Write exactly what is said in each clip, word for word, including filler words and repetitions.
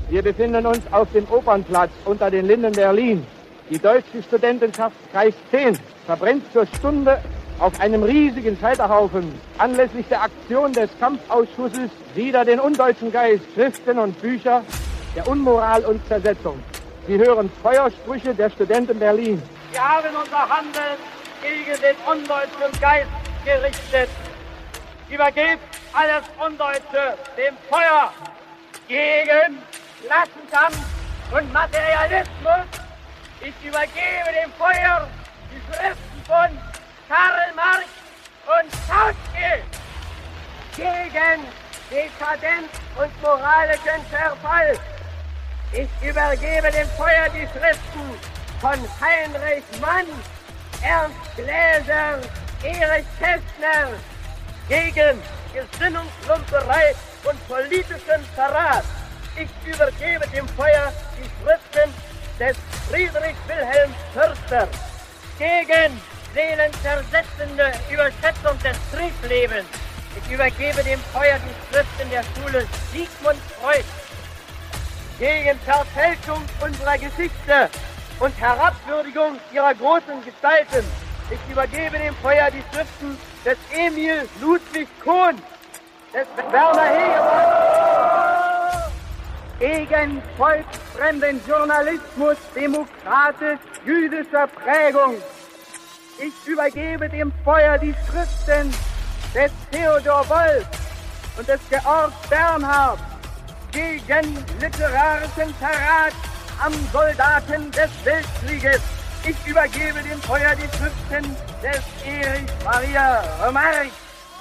Wir befinden uns auf dem Opernplatz unter den Linden Berlin. Die Deutsche Studentenschaft Kreis zehn verbrennt zur Stunde auf einem riesigen Scheiterhaufen anlässlich der Aktion des Kampfausschusses wider den undeutschen Geist, Schriften und Bücher der Unmoral und Zersetzung. Sie hören Feuersprüche der Studenten Berlin. Wir haben unser Handeln gegen den undeutschen Geist gerichtet. Übergebt alles Undeutsche dem Feuer gegen Klassenkampf und Materialismus. Ich übergebe dem Feuer die Schriften von Karl Marx und Kautsky gegen Dekadenz und moralischen Verfall. Ich übergebe dem Feuer die Schriften von Heinrich Mann, Ernst Gläser, Erich Kästner gegen Gesinnungslumperei und politischen Verrat. Ich übergebe dem Feuer die Schriften des Friedrich Wilhelm Förster gegen seelenzersetzende Überschätzung des Kriegslebens. Ich übergebe dem Feuer die Schriften der Schule Sigmund Freud gegen Verfälschung unserer Geschichte und Herabwürdigung ihrer großen Gestalten. Ich übergebe dem Feuer die Schriften des Emil Ludwig Kohn, des Werner Hegemann, gegen volksfremden Journalismus demokratisch-jüdischer Prägung. Ich übergebe dem Feuer die Schriften des Theodor Wolff und des Georg Bernhard gegen literarischen Verrat am Soldaten des Weltkrieges. Ich übergebe dem Feuer die Schriften des Erich Maria Remarque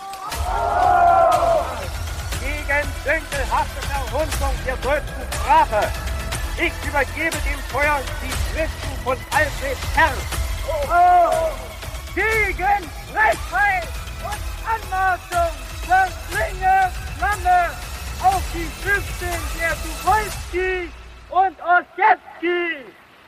gegen dünkelhafte Verhunzung der deutschen Sprache. Ich übergebe dem Feuer die Schriften von Alfred Herz oh. gegen Frechheit und Anmaßung, Verschlinge, Flamme auf die Schriften der Tucholsky und Ossietzky.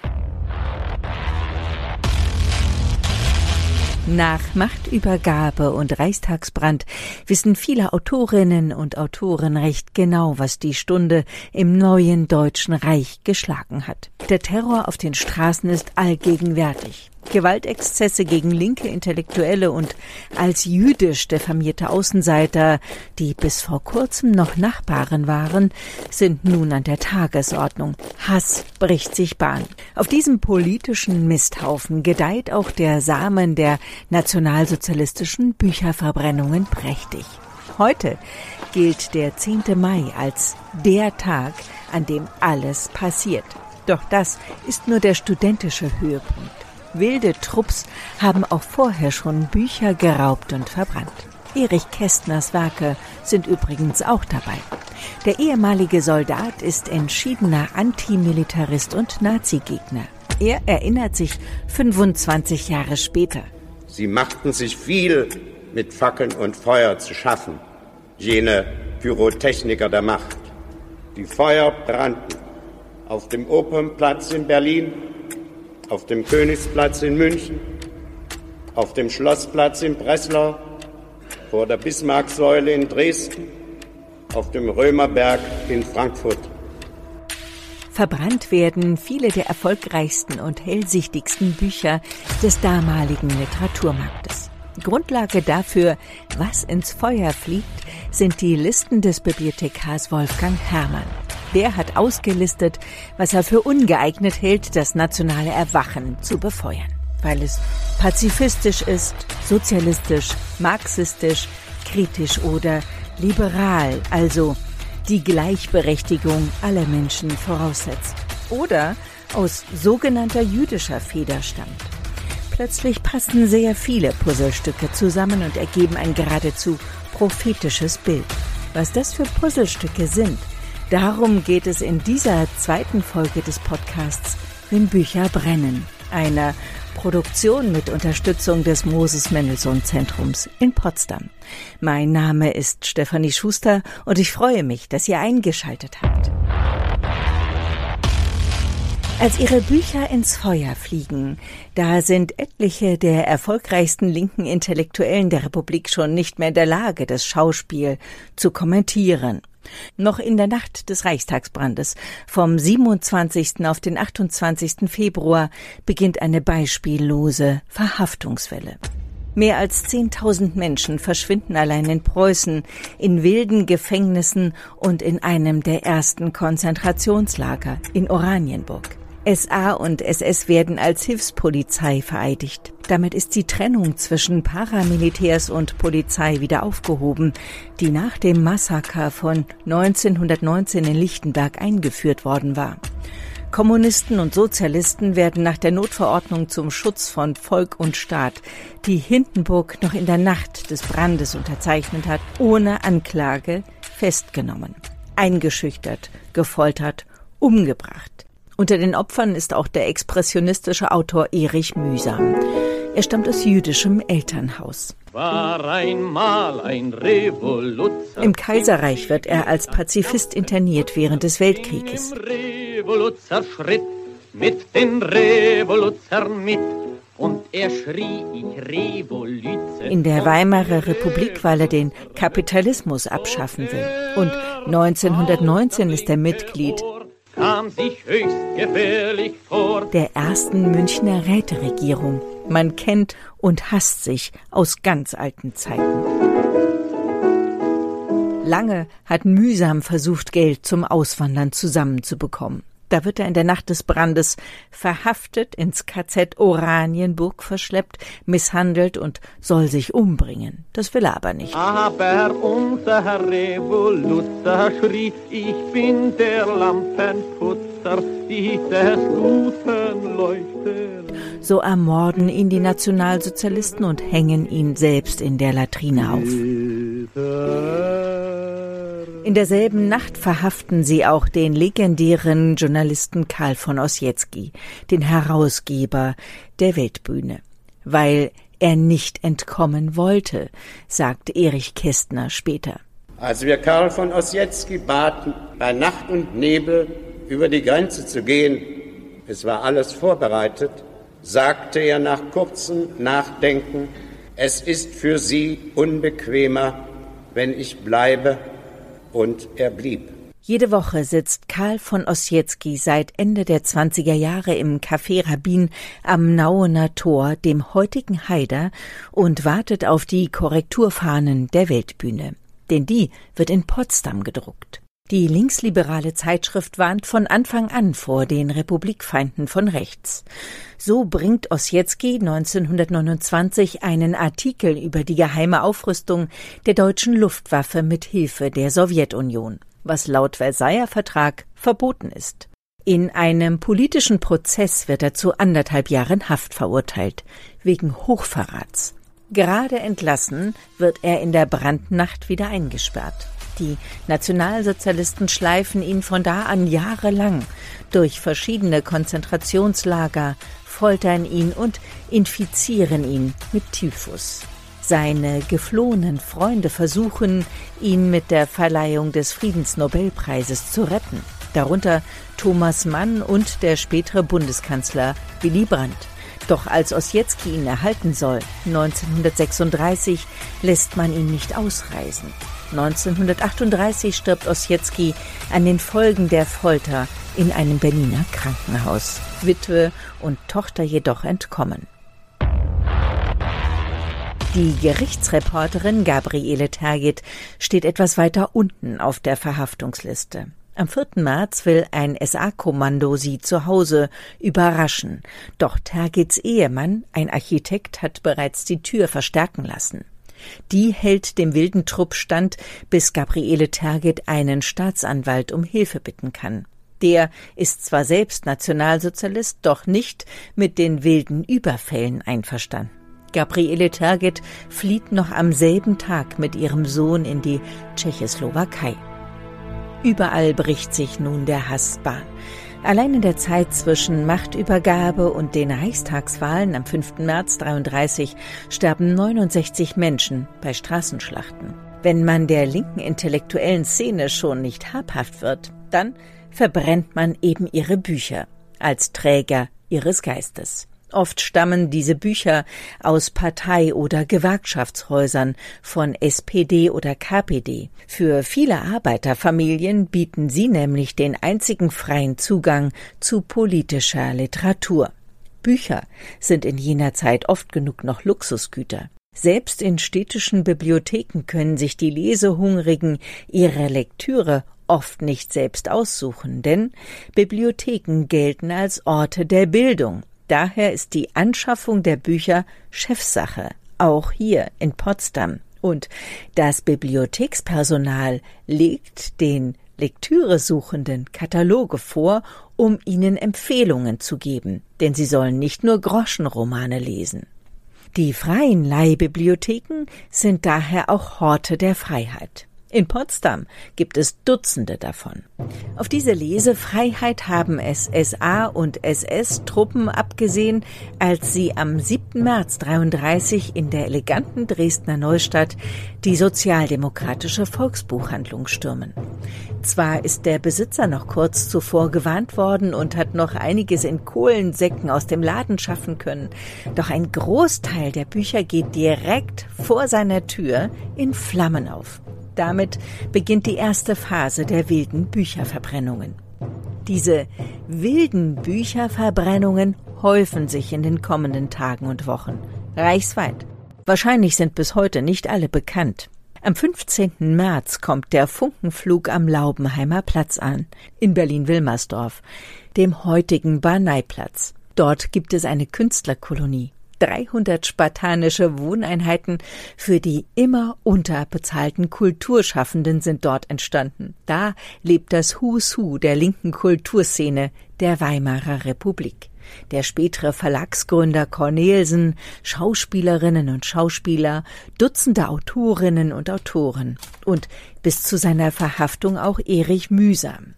Nach Machtübergabe und Reichstagsbrand wissen viele Autorinnen und Autoren recht genau, was die Stunde im neuen Deutschen Reich geschlagen hat. Der Terror auf den Straßen ist allgegenwärtig. Gewaltexzesse gegen linke Intellektuelle und als jüdisch diffamierte Außenseiter, die bis vor kurzem noch Nachbarn waren, sind nun an der Tagesordnung. Hass bricht sich Bahn. Auf diesem politischen Misthaufen gedeiht auch der Samen der nationalsozialistischen Bücherverbrennungen prächtig. Heute gilt der zehnte Mai als der Tag, an dem alles passiert. Doch das ist nur der studentische Höhepunkt. Wilde Trupps haben auch vorher schon Bücher geraubt und verbrannt. Erich Kästners Werke sind übrigens auch dabei. Der ehemalige Soldat ist entschiedener Antimilitarist und Nazigegner. Er erinnert sich fünfundzwanzig Jahre später. Sie machten sich viel mit Fackeln und Feuer zu schaffen, jene Pyrotechniker der Macht. Die Feuer brannten auf dem Opernplatz in Berlin, auf dem Königsplatz in München, auf dem Schlossplatz in Breslau, vor der Bismarcksäule in Dresden, auf dem Römerberg in Frankfurt. Verbrannt werden viele der erfolgreichsten und hellsichtigsten Bücher des damaligen Literaturmarktes. Grundlage dafür, was ins Feuer fliegt, sind die Listen des Bibliothekars Wolfgang Herrmann. Der hat ausgelistet, was er für ungeeignet hält, das nationale Erwachen zu befeuern. Weil es pazifistisch ist, sozialistisch, marxistisch, kritisch oder liberal, also die Gleichberechtigung aller Menschen voraussetzt. Oder aus sogenannter jüdischer Feder stammt. Plötzlich passen sehr viele Puzzlestücke zusammen und ergeben ein geradezu prophetisches Bild. Was das für Puzzlestücke sind, darum geht es in dieser zweiten Folge des Podcasts Wenn Bücher brennen, einer Produktion mit Unterstützung des Moses-Mendelssohn-Zentrums in Potsdam. Mein Name ist Stefanie Schuster und ich freue mich, dass ihr eingeschaltet habt. Als ihre Bücher ins Feuer fliegen, da sind etliche der erfolgreichsten linken Intellektuellen der Republik schon nicht mehr in der Lage, das Schauspiel zu kommentieren. Noch in der Nacht des Reichstagsbrandes vom siebenundzwanzigsten auf den achtundzwanzigsten Februar beginnt eine beispiellose Verhaftungswelle. Mehr als zehntausend Menschen verschwinden allein in Preußen, in wilden Gefängnissen und in einem der ersten Konzentrationslager in Oranienburg. S A und S S werden als Hilfspolizei vereidigt. Damit ist die Trennung zwischen Paramilitärs und Polizei wieder aufgehoben, die nach dem Massaker von neunzehnhundertneunzehn in Lichtenberg eingeführt worden war. Kommunisten und Sozialisten werden nach der Notverordnung zum Schutz von Volk und Staat, die Hindenburg noch in der Nacht des Brandes unterzeichnet hat, ohne Anklage festgenommen, eingeschüchtert, gefoltert, umgebracht. Unter den Opfern ist auch der expressionistische Autor Erich Mühsam. Er stammt aus jüdischem Elternhaus. War einmal ein Revoluzer. Im Kaiserreich wird er als Pazifist interniert während des Weltkrieges. Revoluzer schritt mit den Revoluzern mit und er schrie, ich revolüze. In der Weimarer Republik, weil er den Kapitalismus abschaffen will. Und neunzehnhundertneunzehn ist er Mitglied kam sich höchst gefährlich vor der ersten Münchner Räteregierung. Man kennt und hasst sich aus ganz alten Zeiten. Lange hat Mühsam versucht, Geld zum Auswandern zusammenzubekommen. Da wird er in der Nacht des Brandes verhaftet, ins K Z Oranienburg verschleppt, misshandelt und soll sich umbringen. Das will er aber nicht. Aber unser Revoluzer schrie, ich bin der Lampenputzer, die des guten leuchtet. So ermorden ihn die Nationalsozialisten und hängen ihn selbst in der Latrine auf. In derselben Nacht verhaften sie auch den legendären Journalisten Karl von Ossietzky, den Herausgeber der Weltbühne, weil er nicht entkommen wollte, sagt Erich Kästner später. Als wir Karl von Ossietzky baten, bei Nacht und Nebel über die Grenze zu gehen, es war alles vorbereitet, sagte er nach kurzem Nachdenken, es ist für Sie unbequemer, wenn ich bleibe. Und er blieb. Jede Woche sitzt Karl von Ossietzky seit Ende der zwanziger Jahre im Café Rabbin am Nauener Tor, dem heutigen Haider, und wartet auf die Korrekturfahnen der Weltbühne. Denn die wird in Potsdam gedruckt. Die linksliberale Zeitschrift warnt von Anfang an vor den Republikfeinden von rechts. So bringt Ossietzky neunzehnhundertneunundzwanzig einen Artikel über die geheime Aufrüstung der deutschen Luftwaffe mit Hilfe der Sowjetunion, was laut Versailler Vertrag verboten ist. In einem politischen Prozess wird er zu anderthalb Jahren Haft verurteilt, wegen Hochverrats. Gerade entlassen wird er in der Brandnacht wieder eingesperrt. Die Nationalsozialisten schleifen ihn von da an jahrelang durch verschiedene Konzentrationslager, foltern ihn und infizieren ihn mit Typhus. Seine geflohenen Freunde versuchen, ihn mit der Verleihung des Friedensnobelpreises zu retten, darunter Thomas Mann und der spätere Bundeskanzler Willy Brandt. Doch als Ossietzky ihn erhalten soll, neunzehnhundertsechsunddreißig, lässt man ihn nicht ausreisen. neunzehnhundertachtunddreißig stirbt Ossietzky an den Folgen der Folter in einem Berliner Krankenhaus. Witwe und Tochter jedoch entkommen. Die Gerichtsreporterin Gabriele Tergit steht etwas weiter unten auf der Verhaftungsliste. Am vierten März will ein S A-Kommando sie zu Hause überraschen. Doch Tergits Ehemann, ein Architekt, hat bereits die Tür verstärken lassen. Die hält dem wilden Trupp stand, bis Gabriele Tergit einen Staatsanwalt um Hilfe bitten kann. Der ist zwar selbst Nationalsozialist, doch nicht mit den wilden Überfällen einverstanden. Gabriele Tergit flieht noch am selben Tag mit ihrem Sohn in die Tschechoslowakei. Überall bricht sich nun der Hass Bahn. Allein in der Zeit zwischen Machtübergabe und den Reichstagswahlen am fünften März dreiunddreißig sterben neunundsechzig Menschen bei Straßenschlachten. Wenn man der linken intellektuellen Szene schon nicht habhaft wird, dann verbrennt man eben ihre Bücher. als Träger ihres Geistes. Oft stammen diese Bücher aus Partei- oder Gewerkschaftshäusern von S P D oder K P D. Für viele Arbeiterfamilien bieten sie nämlich den einzigen freien Zugang zu politischer Literatur. Bücher sind in jener Zeit oft genug noch Luxusgüter. Selbst in städtischen Bibliotheken können sich die Lesehungrigen ihre Lektüre oft nicht selbst aussuchen, denn Bibliotheken gelten als Orte der Bildung. Daher ist die Anschaffung der Bücher Chefsache, auch hier in Potsdam. Und das Bibliothekspersonal legt den Lektüresuchenden Kataloge vor, um ihnen Empfehlungen zu geben, denn sie sollen nicht nur Groschenromane lesen. Die freien Leihbibliotheken sind daher auch Horte der Freiheit. In Potsdam gibt es Dutzende davon. Auf diese Lesefreiheit haben es S A und S S-Truppen abgesehen, als sie am siebten März dreiunddreißig in der eleganten Dresdner Neustadt die sozialdemokratische Volksbuchhandlung stürmen. Zwar ist der Besitzer noch kurz zuvor gewarnt worden und hat noch einiges in Kohlensäcken aus dem Laden schaffen können, doch ein Großteil der Bücher geht direkt vor seiner Tür in Flammen auf. Damit beginnt die erste Phase der wilden Bücherverbrennungen. Diese wilden Bücherverbrennungen häufen sich in den kommenden Tagen und Wochen, reichsweit. Wahrscheinlich sind bis heute nicht alle bekannt. Am fünfzehnten März kommt der Funkenflug am Laubenheimer Platz an, in Berlin-Wilmersdorf, dem heutigen Barneiplatz. Dort gibt es eine Künstlerkolonie. dreihundert spartanische Wohneinheiten für die immer unterbezahlten Kulturschaffenden sind dort entstanden. Da lebt das Who's Who der linken Kulturszene der Weimarer Republik. Der spätere Verlagsgründer Cornelsen, Schauspielerinnen und Schauspieler, Dutzende Autorinnen und Autoren und bis zu seiner Verhaftung auch Erich Mühsam.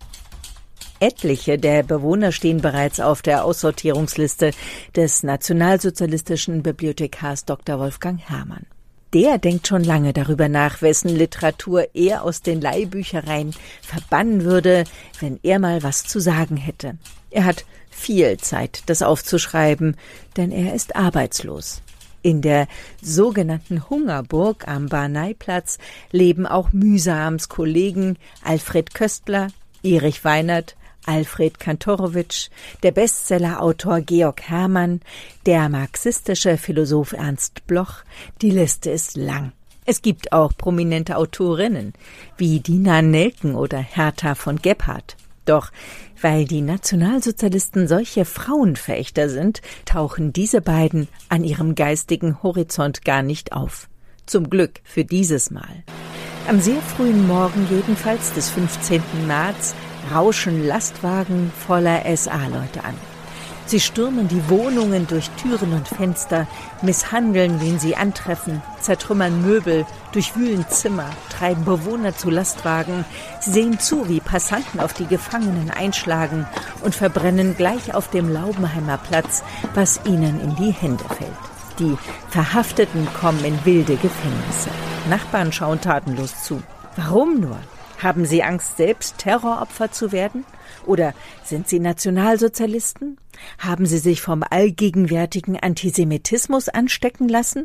Etliche der Bewohner stehen bereits auf der Aussortierungsliste des nationalsozialistischen Bibliothekars Doktor Wolfgang Herrmann. Der denkt schon lange darüber nach, wessen Literatur er aus den Leihbüchereien verbannen würde, wenn er mal was zu sagen hätte. Er hat viel Zeit, das aufzuschreiben, denn er ist arbeitslos. In der sogenannten Hungerburg am Barneiplatz leben auch Mühsams Kollegen Alfred Köstler, Erich Weinert, Alfred Kantorowitsch, der Bestsellerautor Georg Herrmann, der marxistische Philosoph Ernst Bloch. Die Liste ist lang. Es gibt auch prominente Autorinnen wie Dina Nelken oder Hertha von Gebhardt. Doch weil die Nationalsozialisten solche Frauenverächter sind, tauchen diese beiden an ihrem geistigen Horizont gar nicht auf. Zum Glück für dieses Mal. Am sehr frühen Morgen jedenfalls des fünfzehnten März rauschen Lastwagen voller S A-Leute an. Sie stürmen die Wohnungen durch Türen und Fenster, misshandeln, wen sie antreffen, zertrümmern Möbel, durchwühlen Zimmer, treiben Bewohner zu Lastwagen. Sie sehen zu, wie Passanten auf die Gefangenen einschlagen und verbrennen gleich auf dem Laubenheimer Platz, was ihnen in die Hände fällt. Die Verhafteten kommen in wilde Gefängnisse. Nachbarn schauen tatenlos zu. Warum nur? Haben sie Angst, selbst Terroropfer zu werden? Oder sind sie Nationalsozialisten? Haben sie sich vom allgegenwärtigen Antisemitismus anstecken lassen?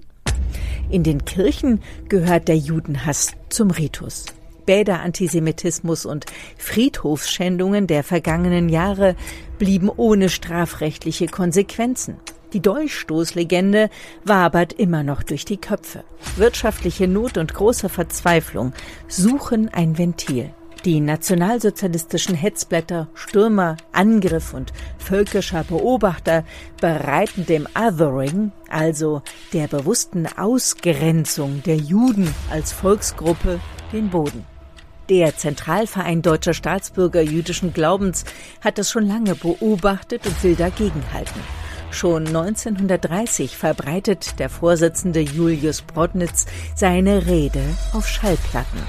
In den Kirchen gehört der Judenhass zum Ritus. Bäderantisemitismus und Friedhofsschändungen der vergangenen Jahre blieben ohne strafrechtliche Konsequenzen. Die Dolchstoßlegende wabert immer noch durch die Köpfe. Wirtschaftliche Not und große Verzweiflung suchen ein Ventil. Die nationalsozialistischen Hetzblätter, Stürmer, Angriff und völkischer Beobachter bereiten dem Othering, also der bewussten Ausgrenzung der Juden als Volksgruppe, den Boden. Der Zentralverein Deutscher Staatsbürger jüdischen Glaubens hat das schon lange beobachtet und will dagegenhalten. Schon neunzehnhundertdreißig verbreitet der Vorsitzende Julius Brodnitz seine Rede auf Schallplatten.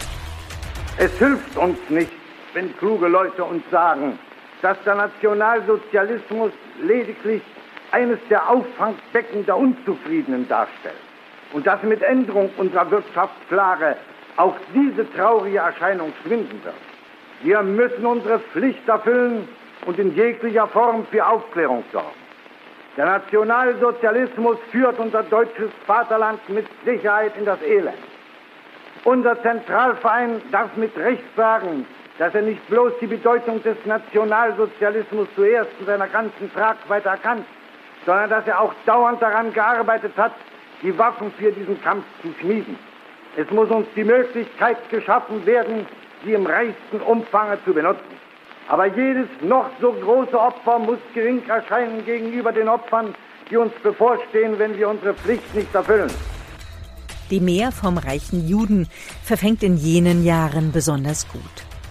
Es hilft uns nicht, wenn kluge Leute uns sagen, dass der Nationalsozialismus lediglich eines der Auffangbecken der Unzufriedenen darstellt und dass mit Änderung unserer Wirtschaftslage auch diese traurige Erscheinung schwinden wird. Wir müssen unsere Pflicht erfüllen und in jeglicher Form für Aufklärung sorgen. Der Nationalsozialismus führt unser deutsches Vaterland mit Sicherheit in das Elend. Unser Zentralverein darf mit Recht sagen, dass er nicht bloß die Bedeutung des Nationalsozialismus zuerst in seiner ganzen Tragweite erkannt, sondern dass er auch dauernd daran gearbeitet hat, die Waffen für diesen Kampf zu schmieden. Es muss uns die Möglichkeit geschaffen werden, sie im reichsten Umfang zu benutzen. Aber jedes noch so große Opfer muss gering erscheinen gegenüber den Opfern, die uns bevorstehen, wenn wir unsere Pflicht nicht erfüllen. Die Mär vom reichen Juden verfängt in jenen Jahren besonders gut.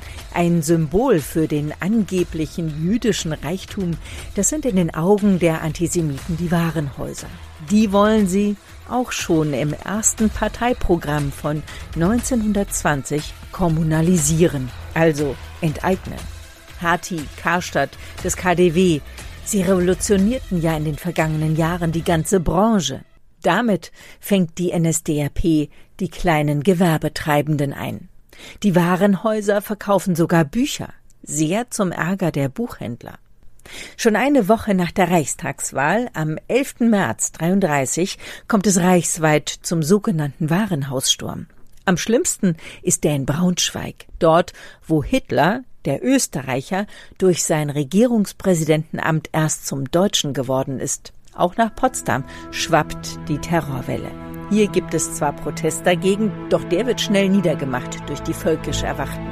Ein Symbol für den angeblichen jüdischen Reichtum, das sind in den Augen der Antisemiten die Warenhäuser. Die wollen sie auch schon im ersten Parteiprogramm von neunzehnhundertzwanzig kommunalisieren, also enteignen. Hertie, Karstadt, das K D W, sie revolutionierten ja in den vergangenen Jahren die ganze Branche. Damit fängt die N S D A P die kleinen Gewerbetreibenden ein. Die Warenhäuser verkaufen sogar Bücher, sehr zum Ärger der Buchhändler. Schon eine Woche nach der Reichstagswahl, am elften März dreiunddreißig, kommt es reichsweit zum sogenannten Warenhaussturm. Am schlimmsten ist der in Braunschweig, dort, wo Hitler, der Österreicher, durch sein Regierungspräsidentenamt erst zum Deutschen geworden ist. Auch nach Potsdam schwappt die Terrorwelle. Hier gibt es zwar Protest dagegen, doch der wird schnell niedergemacht durch die völkisch Erwachten.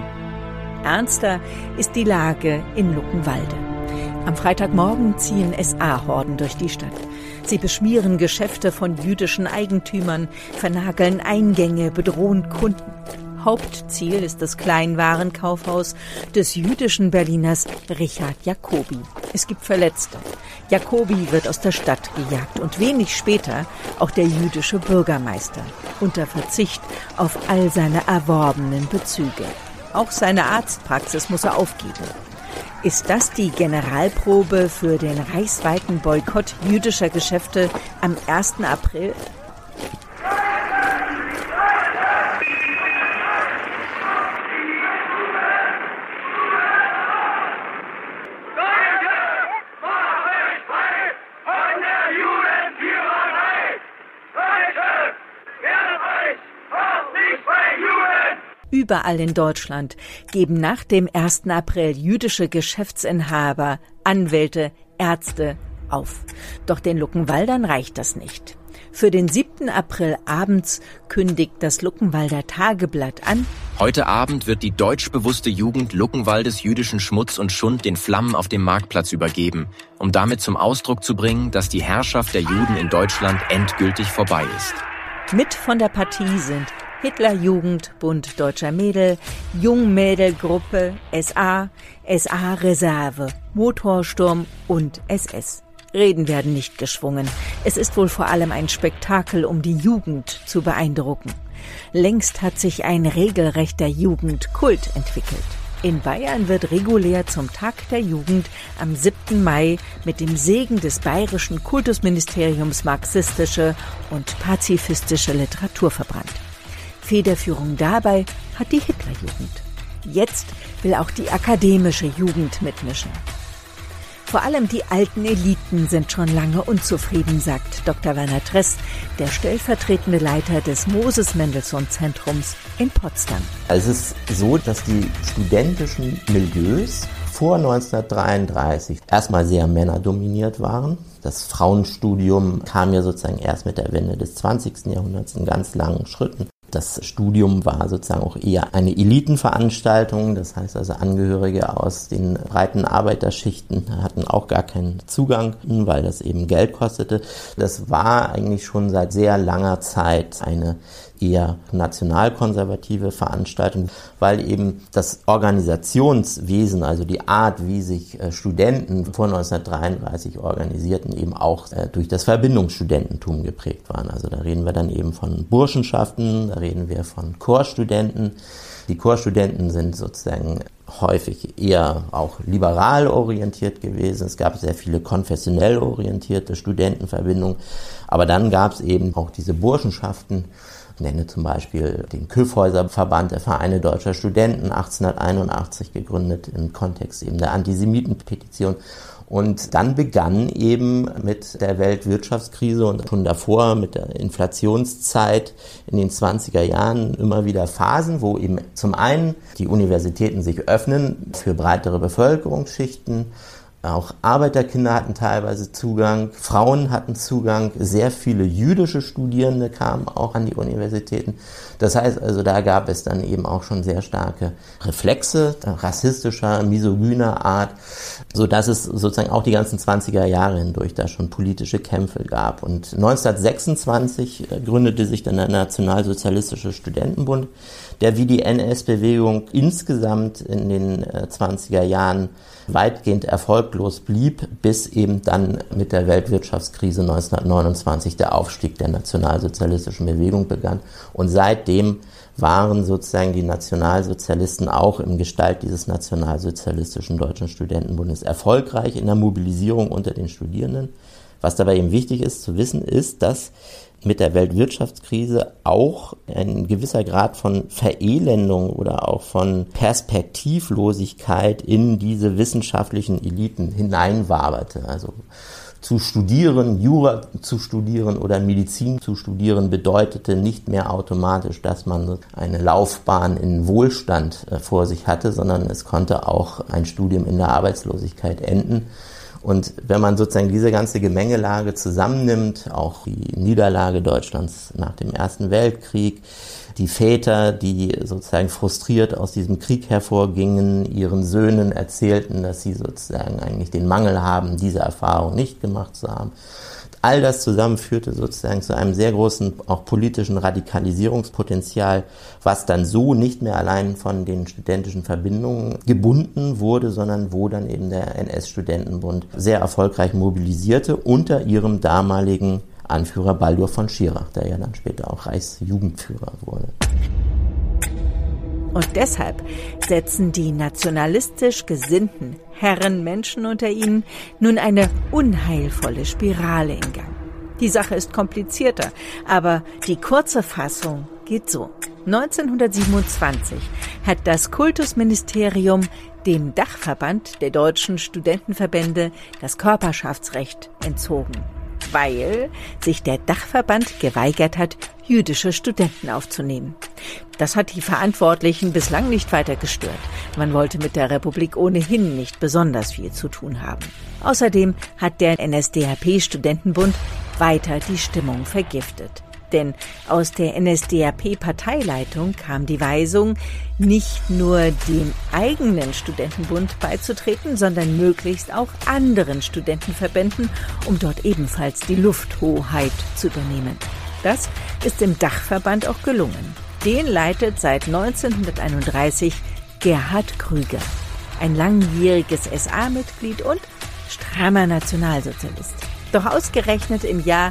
Ernster ist die Lage in Luckenwalde. Am Freitagmorgen ziehen S A-Horden durch die Stadt. Sie beschmieren Geschäfte von jüdischen Eigentümern, vernageln Eingänge, bedrohen Kunden. Hauptziel ist das Kleinwarenkaufhaus des jüdischen Berliners Richard Jacobi. Es gibt Verletzte. Jacobi wird aus der Stadt gejagt und wenig später auch der jüdische Bürgermeister, unter Verzicht auf all seine erworbenen Bezüge. Auch seine Arztpraxis muss er aufgeben. Ist das die Generalprobe für den reichsweiten Boykott jüdischer Geschäfte am ersten April? Überall in Deutschland geben nach dem ersten April jüdische Geschäftsinhaber, Anwälte, Ärzte auf. Doch den Luckenwaldern reicht das nicht. Für den siebten April abends kündigt das Luckenwalder Tageblatt an: Heute Abend wird die deutschbewusste Jugend Luckenwaldes jüdischen Schmutz und Schund den Flammen auf dem Marktplatz übergeben, um damit zum Ausdruck zu bringen, dass die Herrschaft der Juden in Deutschland endgültig vorbei ist. Mit von der Partie sind Hitlerjugend, Bund Deutscher Mädel, Jungmädelgruppe, S A, S A-Reserve, Motorsturm und S S. Reden werden nicht geschwungen. Es ist wohl vor allem ein Spektakel, um die Jugend zu beeindrucken. Längst hat sich ein regelrechter Jugendkult entwickelt. In Bayern wird regulär zum Tag der Jugend am siebten Mai mit dem Segen des bayerischen Kultusministeriums marxistische und pazifistische Literatur verbrannt. Federführung dabei hat die Hitlerjugend. Jetzt will auch die akademische Jugend mitmischen. Vor allem die alten Eliten sind schon lange unzufrieden, sagt Doktor Werner Tress, der stellvertretende Leiter des Moses-Mendelssohn-Zentrums in Potsdam. Es ist so, dass die studentischen Milieus vor neunzehnhundertdreiunddreißig erstmal sehr männerdominiert waren. Das Frauenstudium kam ja sozusagen erst mit der Wende des zwanzigsten Jahrhunderts in ganz langen Schritten. Das Studium war sozusagen auch eher eine Elitenveranstaltung, das heißt also Angehörige aus den breiten Arbeiterschichten hatten auch gar keinen Zugang, weil das eben Geld kostete. Das war eigentlich schon seit sehr langer Zeit eine eher nationalkonservative Veranstaltung, weil eben das Organisationswesen, also die Art, wie sich Studenten vor neunzehnhundertdreiunddreißig organisierten, eben auch durch das Verbindungsstudententum geprägt waren. Also da reden wir dann eben von Burschenschaften, da reden wir von Chorstudenten. Die Chorstudenten sind sozusagen häufig eher auch liberal orientiert gewesen. Es gab sehr viele konfessionell orientierte Studentenverbindungen. Aber dann gab es eben auch diese Burschenschaften, Ich nenne zum Beispiel den Kyffhäuser-Verband der Vereine Deutscher Studenten, achtzehnhunderteinundachtzig gegründet im Kontext eben der Antisemitenpetition. Und dann begann eben mit der Weltwirtschaftskrise und schon davor mit der Inflationszeit in den zwanziger Jahren immer wieder Phasen, wo eben zum einen die Universitäten sich öffnen für breitere Bevölkerungsschichten. Auch Arbeiterkinder hatten teilweise Zugang, Frauen hatten Zugang, sehr viele jüdische Studierende kamen auch an die Universitäten. Das heißt also, da gab es dann eben auch schon sehr starke Reflexe rassistischer, misogyner Art, sodass es sozusagen auch die ganzen zwanziger Jahre hindurch da schon politische Kämpfe gab. Und neunzehnhundertsechsundzwanzig gründete sich dann der Nationalsozialistische Studentenbund, der wie die N S-Bewegung insgesamt in den zwanziger Jahren weitgehend erfolglos blieb, bis eben dann mit der Weltwirtschaftskrise neunzehnhundertneunundzwanzig der Aufstieg der nationalsozialistischen Bewegung begann. Und seitdem waren sozusagen die Nationalsozialisten auch in Gestalt dieses nationalsozialistischen Deutschen Studentenbundes erfolgreich in der Mobilisierung unter den Studierenden. Was dabei eben wichtig ist zu wissen, ist, dass mit der Weltwirtschaftskrise auch ein gewisser Grad von Verelendung oder auch von Perspektivlosigkeit in diese wissenschaftlichen Eliten hineinwaberte. Also zu studieren, Jura zu studieren oder Medizin zu studieren bedeutete nicht mehr automatisch, dass man eine Laufbahn in Wohlstand vor sich hatte, sondern es konnte auch ein Studium in der Arbeitslosigkeit enden. Und wenn man sozusagen diese ganze Gemengelage zusammennimmt, auch die Niederlage Deutschlands nach dem Ersten Weltkrieg, die Väter, die sozusagen frustriert aus diesem Krieg hervorgingen, ihren Söhnen erzählten, dass sie sozusagen eigentlich den Mangel haben, diese Erfahrung nicht gemacht zu haben. All das zusammen führte sozusagen zu einem sehr großen, auch politischen Radikalisierungspotenzial, was dann so nicht mehr allein von den studentischen Verbindungen gebunden wurde, sondern wo dann eben der N S-Studentenbund sehr erfolgreich mobilisierte unter ihrem damaligen Anführer Baldur von Schirach, der ja dann später auch Reichsjugendführer wurde. Und deshalb setzen die nationalistisch gesinnten Herrenmenschen unter ihnen nun eine unheilvolle Spirale in Gang. Die Sache ist komplizierter, aber die kurze Fassung geht so. neunzehnhundertsiebenundzwanzig hat das Kultusministerium dem Dachverband der deutschen Studentenverbände das Körperschaftsrecht entzogen, weil sich der Dachverband geweigert hat, jüdische Studenten aufzunehmen. Das hat die Verantwortlichen bislang nicht weiter gestört. Man wollte mit der Republik ohnehin nicht besonders viel zu tun haben. Außerdem hat der N S D A P-Studentenbund weiter die Stimmung vergiftet. Denn aus der N S D A P-Parteileitung kam die Weisung, nicht nur dem eigenen Studentenbund beizutreten, sondern möglichst auch anderen Studentenverbänden, um dort ebenfalls die Lufthoheit zu übernehmen. Das ist dem Dachverband auch gelungen. Den leitet seit neunzehnhunderteinunddreißig Gerhard Krüger, ein langjähriges S A-Mitglied und strammer Nationalsozialist. Doch ausgerechnet im Jahr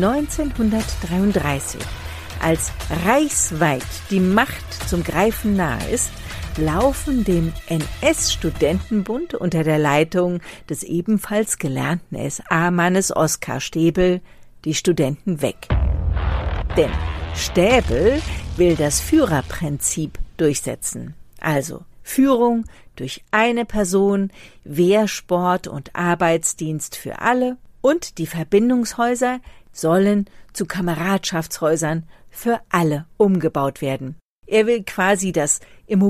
neunzehnhundertdreiunddreißig, als reichsweit die Macht zum Greifen nahe ist, laufen dem N S-Studentenbund unter der Leitung des ebenfalls gelernten S A-Mannes Oskar Stäbel die Studenten weg. Denn Stäbel will das Führerprinzip durchsetzen. Also Führung durch eine Person, Wehrsport und Arbeitsdienst für alle und die Verbindungshäuser sollen zu Kameradschaftshäusern für alle umgebaut werden. Er will quasi das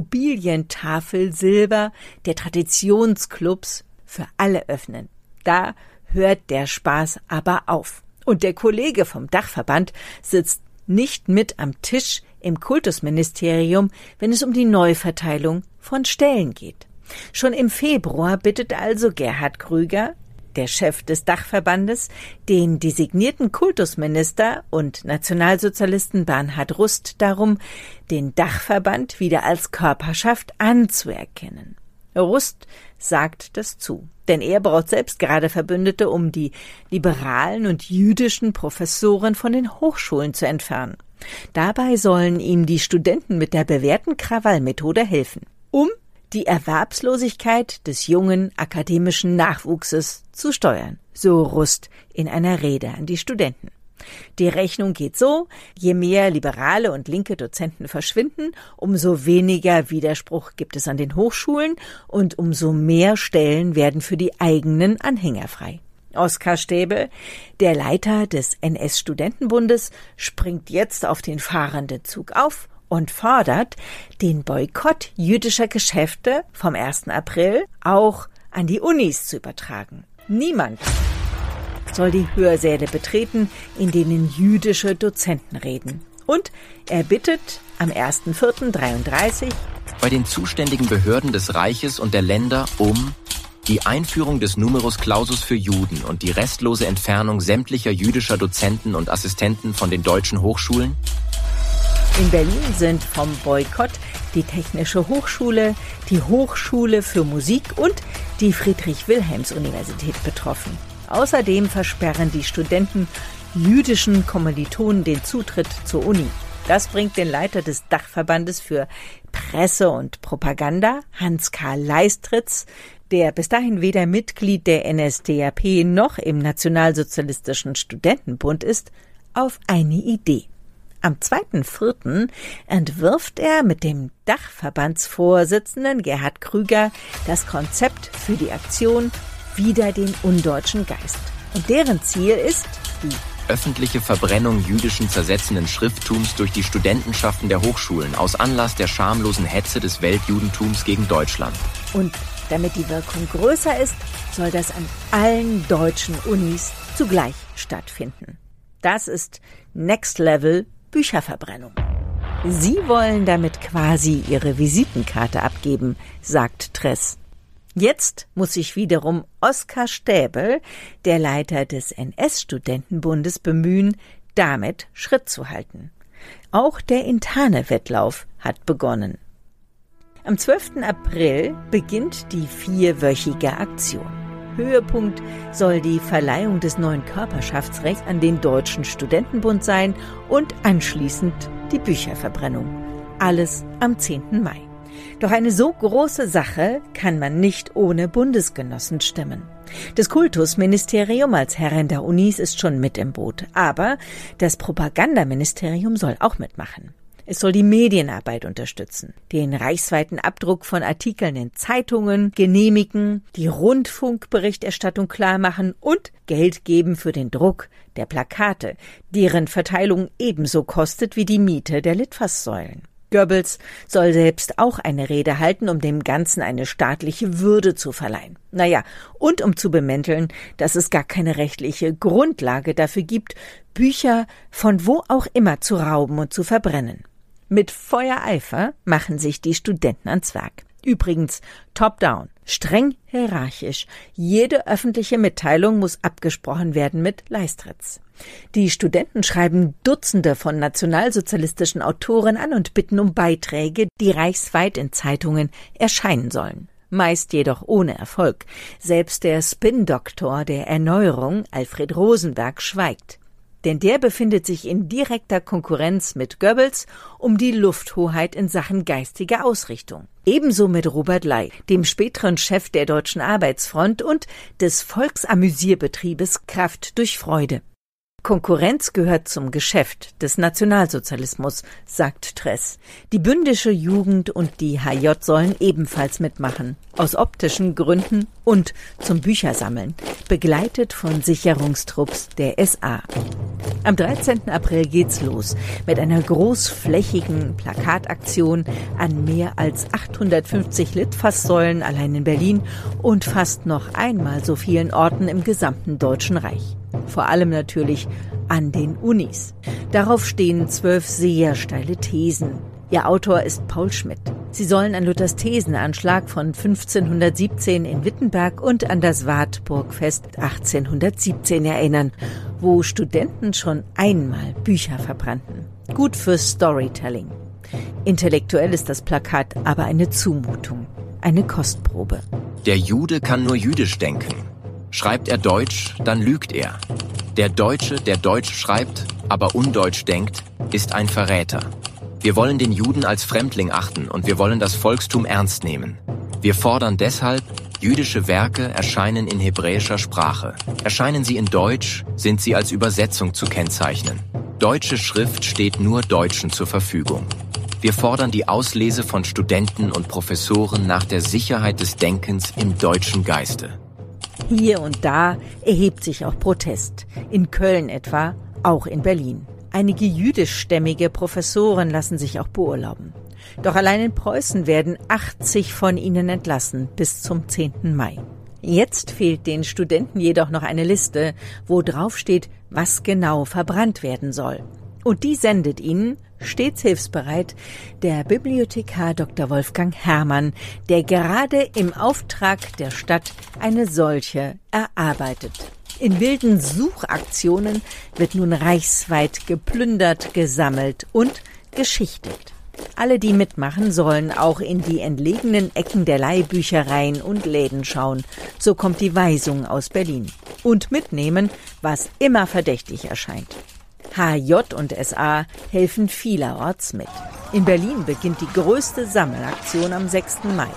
Immobilientafelsilber der Traditionsclubs für alle öffnen. Da hört der Spaß aber auf. Und der Kollege vom Dachverband sitzt nicht mit am Tisch im Kultusministerium, wenn es um die Neuverteilung von Stellen geht. Schon im Februar bittet also Gerhard Krüger, der Chef des Dachverbandes, den designierten Kultusminister und Nationalsozialisten Bernhard Rust darum, den Dachverband wieder als Körperschaft anzuerkennen. Rust sagt das zu, denn er braucht selbst gerade Verbündete, um die liberalen und jüdischen Professoren von den Hochschulen zu entfernen. Dabei sollen ihm die Studenten mit der bewährten Krawallmethode helfen, um die Erwerbslosigkeit des jungen akademischen Nachwuchses zu steuern, so Rust in einer Rede an die Studenten. Die Rechnung geht so: Je mehr liberale und linke Dozenten verschwinden, umso weniger Widerspruch gibt es an den Hochschulen und umso mehr Stellen werden für die eigenen Anhänger frei. Oskar Stäbel, der Leiter des N S-Studentenbundes, springt jetzt auf den fahrenden Zug auf und fordert, den Boykott jüdischer Geschäfte vom ersten April auch an die Unis zu übertragen. Niemand soll die Hörsäle betreten, in denen jüdische Dozenten reden. Und er bittet am ersten vierten dreiunddreißig bei den zuständigen Behörden des Reiches und der Länder um die Einführung des Numerus Clausus für Juden und die restlose Entfernung sämtlicher jüdischer Dozenten und Assistenten von den deutschen Hochschulen. In Berlin sind vom Boykott die Technische Hochschule, die Hochschule für Musik und die Friedrich-Wilhelms-Universität betroffen. Außerdem versperren die Studenten jüdischen Kommilitonen den Zutritt zur Uni. Das bringt den Leiter des Dachverbandes für Presse und Propaganda, Hans-Karl Leistritz, der bis dahin weder Mitglied der N S D A P noch im Nationalsozialistischen Studentenbund ist, auf eine Idee. Am zweiten vierten entwirft er mit dem Dachverbandsvorsitzenden Gerhard Krüger das Konzept für die Aktion Wider den undeutschen Geist. Und deren Ziel ist die öffentliche Verbrennung jüdischen zersetzenden Schrifttums durch die Studentenschaften der Hochschulen aus Anlass der schamlosen Hetze des Weltjudentums gegen Deutschland. Und damit die Wirkung größer ist, soll das an allen deutschen Unis zugleich stattfinden. Das ist Next Level Bücherverbrennung. Sie wollen damit quasi ihre Visitenkarte abgeben, sagt Tress. Jetzt muss sich wiederum Oskar Stäbel, der Leiter des N S-Studentenbundes, bemühen, damit Schritt zu halten. Auch der Intane-Wettlauf hat begonnen. Am zwölften April beginnt die vierwöchige Aktion. Höhepunkt soll die Verleihung des neuen Körperschaftsrechts an den Deutschen Studentenbund sein und anschließend die Bücherverbrennung. Alles am zehnten Mai. Doch eine so große Sache kann man nicht ohne Bundesgenossen stemmen. Das Kultusministerium als Herrin der Unis ist schon mit im Boot, aber das Propagandaministerium soll auch mitmachen. Es soll die Medienarbeit unterstützen, den reichsweiten Abdruck von Artikeln in Zeitungen genehmigen, die Rundfunkberichterstattung klarmachen und Geld geben für den Druck der Plakate, deren Verteilung ebenso kostet wie die Miete der Litfaßsäulen. Goebbels soll selbst auch eine Rede halten, um dem Ganzen eine staatliche Würde zu verleihen. Naja, und um zu bemänteln, dass es gar keine rechtliche Grundlage dafür gibt, Bücher von wo auch immer zu rauben und zu verbrennen. Mit Feuereifer machen sich die Studenten ans Werk. Übrigens top-down, streng hierarchisch. Jede öffentliche Mitteilung muss abgesprochen werden mit Leistritz. Die Studenten schreiben Dutzende von nationalsozialistischen Autoren an und bitten um Beiträge, die reichsweit in Zeitungen erscheinen sollen. Meist jedoch ohne Erfolg. Selbst der Spin-Doktor der Erneuerung, Alfred Rosenberg, schweigt. Denn der befindet sich in direkter Konkurrenz mit Goebbels um die Lufthoheit in Sachen geistige Ausrichtung. Ebenso mit Robert Ley, dem späteren Chef der Deutschen Arbeitsfront und des Volksamüsierbetriebes Kraft durch Freude. Konkurrenz gehört zum Geschäft des Nationalsozialismus, sagt Tress. Die bündische Jugend und die H J sollen ebenfalls mitmachen, aus optischen Gründen und zum Büchersammeln, begleitet von Sicherungstrupps der S A. Am dreizehnten April geht's los mit einer großflächigen Plakataktion an mehr als achthundertfünfzig Litfaßsäulen allein in Berlin und fast noch einmal so vielen Orten im gesamten Deutschen Reich. Vor allem natürlich an den Unis. Darauf stehen zwölf sehr steile Thesen. Ihr Autor ist Paul Schmidt. Sie sollen an Luthers Thesenanschlag von fünfzehnhundertsiebzehn in Wittenberg und an das Wartburgfest achtzehnhundertsiebzehn erinnern, wo Studenten schon einmal Bücher verbrannten. Gut fürs Storytelling. Intellektuell ist das Plakat aber eine Zumutung, eine Kostprobe. Der Jude kann nur jüdisch denken. Schreibt er Deutsch, dann lügt er. Der Deutsche, der Deutsch schreibt, aber undeutsch denkt, ist ein Verräter. Wir wollen den Juden als Fremdling achten und wir wollen das Volkstum ernst nehmen. Wir fordern deshalb Jüdische Werke erscheinen in hebräischer Sprache. Erscheinen sie in Deutsch, sind sie als Übersetzung zu kennzeichnen. Deutsche Schrift steht nur Deutschen zur Verfügung. Wir fordern die Auslese von Studenten und Professoren nach der Sicherheit des Denkens im deutschen Geiste. Hier und da erhebt sich auch Protest. In Köln etwa, auch in Berlin. Einige jüdischstämmige Professoren lassen sich auch beurlauben. Doch allein in Preußen werden achtzig von ihnen entlassen bis zum zehnten Mai. Jetzt fehlt den Studenten jedoch noch eine Liste, wo drauf steht, was genau verbrannt werden soll. Und die sendet ihnen, stets hilfsbereit, der Bibliothekar Doktor Wolfgang Herrmann, der gerade im Auftrag der Stadt eine solche erarbeitet. In wilden Suchaktionen wird nun reichsweit geplündert, gesammelt und geschichtet. Alle, die mitmachen, sollen auch in die entlegenen Ecken der Leihbüchereien und Läden schauen. So kommt die Weisung aus Berlin. Und mitnehmen, was immer verdächtig erscheint. H J und S A helfen vielerorts mit. In Berlin beginnt die größte Sammelaktion am sechsten Mai.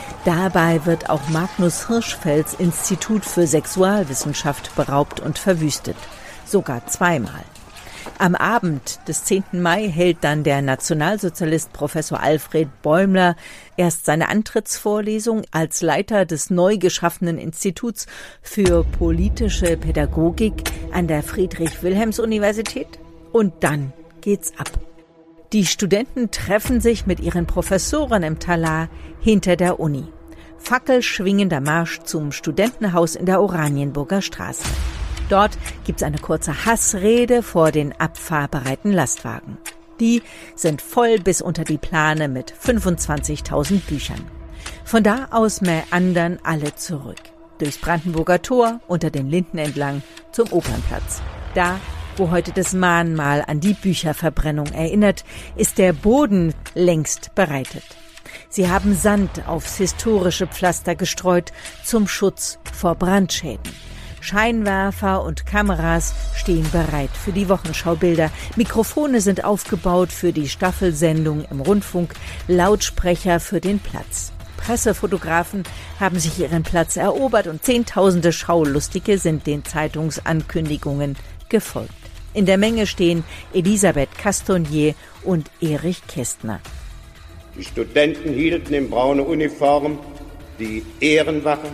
Dabei wird auch Magnus Hirschfelds Institut für Sexualwissenschaft beraubt und verwüstet. Sogar zweimal. Am Abend des zehnten Mai hält dann der Nationalsozialist Professor Alfred Bäumler erst seine Antrittsvorlesung als Leiter des neu geschaffenen Instituts für politische Pädagogik an der Friedrich-Wilhelms-Universität. Und dann geht's ab. Die Studenten treffen sich mit ihren Professoren im Talar hinter der Uni. Fackelschwingender Marsch zum Studentenhaus in der Oranienburger Straße. Dort gibt's eine kurze Hassrede vor den abfahrbereiten Lastwagen. Die sind voll bis unter die Plane mit fünfundzwanzigtausend Büchern. Von da aus meandern alle zurück. Durchs Brandenburger Tor, unter den Linden entlang, zum Opernplatz. Da, wo heute das Mahnmal an die Bücherverbrennung erinnert, ist der Boden längst bereitet. Sie haben Sand aufs historische Pflaster gestreut zum Schutz vor Brandschäden. Scheinwerfer und Kameras stehen bereit für die Wochenschaubilder. Mikrofone sind aufgebaut für die Staffelsendung im Rundfunk, Lautsprecher für den Platz. Pressefotografen haben sich ihren Platz erobert und Zehntausende Schaulustige sind den Zeitungsankündigungen gefolgt. In der Menge stehen Elisabeth Castonier und Erich Kästner. Die Studenten hielten in braune Uniform die Ehrenwache,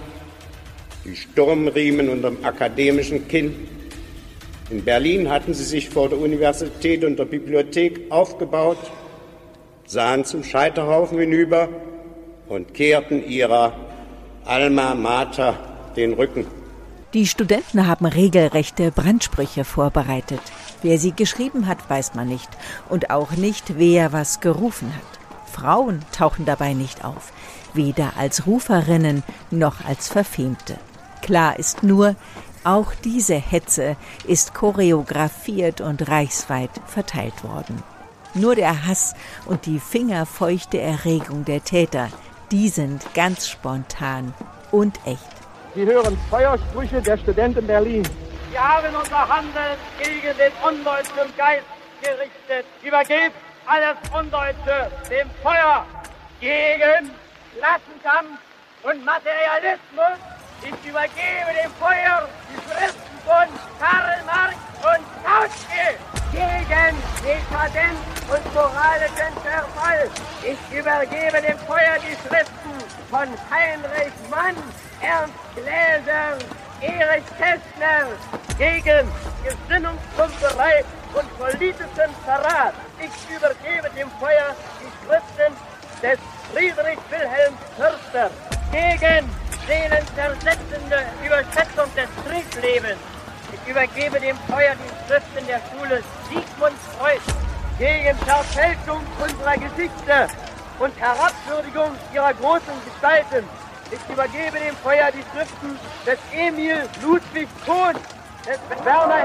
die Sturmriemen unterm akademischen Kinn. In Berlin hatten sie sich vor der Universität und der Bibliothek aufgebaut, sahen zum Scheiterhaufen hinüber und kehrten ihrer Alma Mater den Rücken. Die Studenten haben regelrechte Brandsprüche vorbereitet. Wer sie geschrieben hat, weiß man nicht. Und auch nicht, wer was gerufen hat. Frauen tauchen dabei nicht auf, weder als Ruferinnen noch als Verfemte. Klar ist nur, auch diese Hetze ist choreografiert und reichsweit verteilt worden. Nur der Hass und die fingerfeuchte Erregung der Täter, die sind ganz spontan und echt. Sie hören Feuersprüche der Studenten Berlin. Wir haben unser Handeln gegen den undeutschen Geist gerichtet. Übergebt alles Undeutsche dem Feuer gegen Klassenkampf und Materialismus. Ich übergebe dem Feuer die Schriften von Karl Marx und Kautsky gegen Dekadenz und moralischen Verfall. Ich übergebe dem Feuer die Schriften von Heinrich Mann, Ernst Gläser, Erich Kästner gegen Gesinnungskumperei und politischen Verrat. Ich übergebe dem Feuer die Schriften des Friedrich Wilhelm Förster gegen seelenzersetzende Überschätzung des Kriegslebens. Ich übergebe dem Feuer die Schriften der Schule Sigmund Freud gegen Verfälschung unserer Geschichte und Herabwürdigung ihrer großen Gestalten. Ich übergebe dem Feuer die Schriften des Emil Ludwig Kohn, des Werner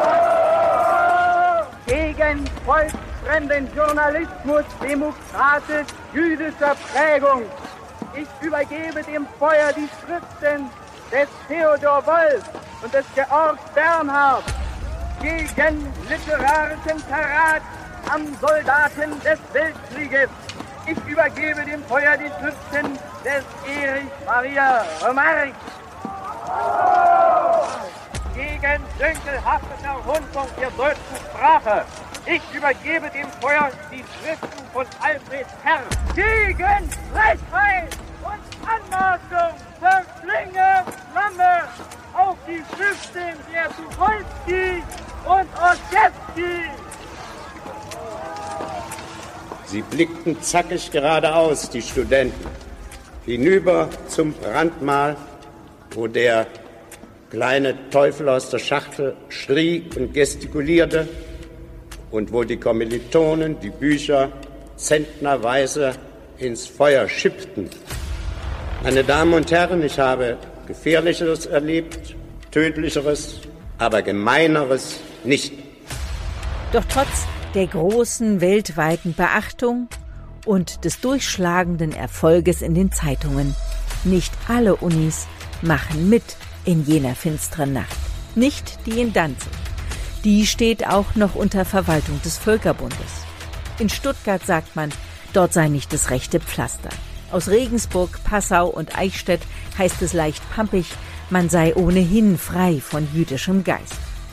Hegemann gegen volksfremden Journalismus demokratisch-jüdischer Prägung. Ich übergebe dem Feuer die Schriften des Theodor Wolff und des Georg Bernhard gegen literarischen Verrat am Soldaten des Weltkrieges. Ich übergebe dem Feuer die Schriften des Erich Maria Remarque. Gegen dünkelhafte Verhunzung der deutschen Sprache. Ich übergebe dem Feuer die Schriften von Alfred Herr. Gegen Frechheit und Anmaßung verschlinge Flamme auf die Schriften der Tucholsky und Ossietzky. Sie blickten zackig geradeaus, die Studenten, hinüber zum Brandmal, wo der kleine Teufel aus der Schachtel schrie und gestikulierte und wo die Kommilitonen die Bücher zentnerweise ins Feuer schippten. Meine Damen und Herren, ich habe Gefährlicheres erlebt, Tödlicheres, aber Gemeineres nicht. Doch trotz der großen weltweiten Beachtung und des durchschlagenden Erfolges in den Zeitungen, nicht alle Unis machen mit in jener finsteren Nacht. Nicht die in Danzig. Die steht auch noch unter Verwaltung des Völkerbundes. In Stuttgart sagt man, dort sei nicht das rechte Pflaster. Aus Regensburg, Passau und Eichstätt heißt es leicht pampig, man sei ohnehin frei von jüdischem Geist.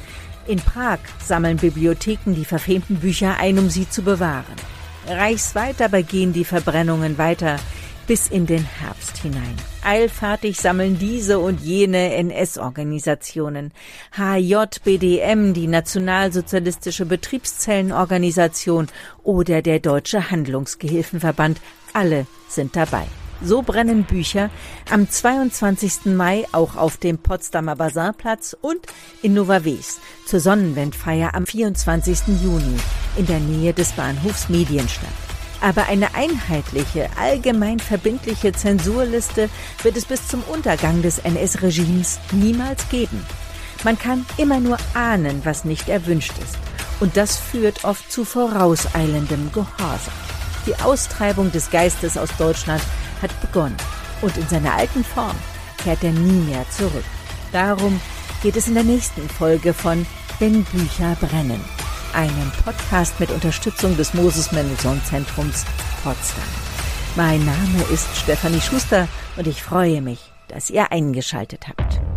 In Prag sammeln Bibliotheken die verfemten Bücher ein, um sie zu bewahren. Reichsweit aber gehen die Verbrennungen weiter bis in den Herbst hinein. Eilfertig sammeln diese und jene N S-Organisationen, H J, B D M, die Nationalsozialistische Betriebszellenorganisation oder der Deutsche Handlungsgehilfenverband, alle sind dabei. So brennen Bücher am zweiundzwanzigsten Mai auch auf dem Potsdamer Basarplatz und in Nova Ves zur Sonnenwendfeier am vierundzwanzigsten Juni in der Nähe des Bahnhofs Medienstadt. Aber eine einheitliche, allgemein verbindliche Zensurliste wird es bis zum Untergang des N S-Regimes niemals geben. Man kann immer nur ahnen, was nicht erwünscht ist. Und das führt oft zu vorauseilendem Gehorsam. Die Austreibung des Geistes aus Deutschland hat begonnen. Und in seiner alten Form kehrt er nie mehr zurück. Darum geht es in der nächsten Folge von Wenn Bücher brennen, einem Podcast mit Unterstützung des Moses-Mendelssohn-Zentrums Potsdam. Mein Name ist Stefanie Schuster und ich freue mich, dass ihr eingeschaltet habt.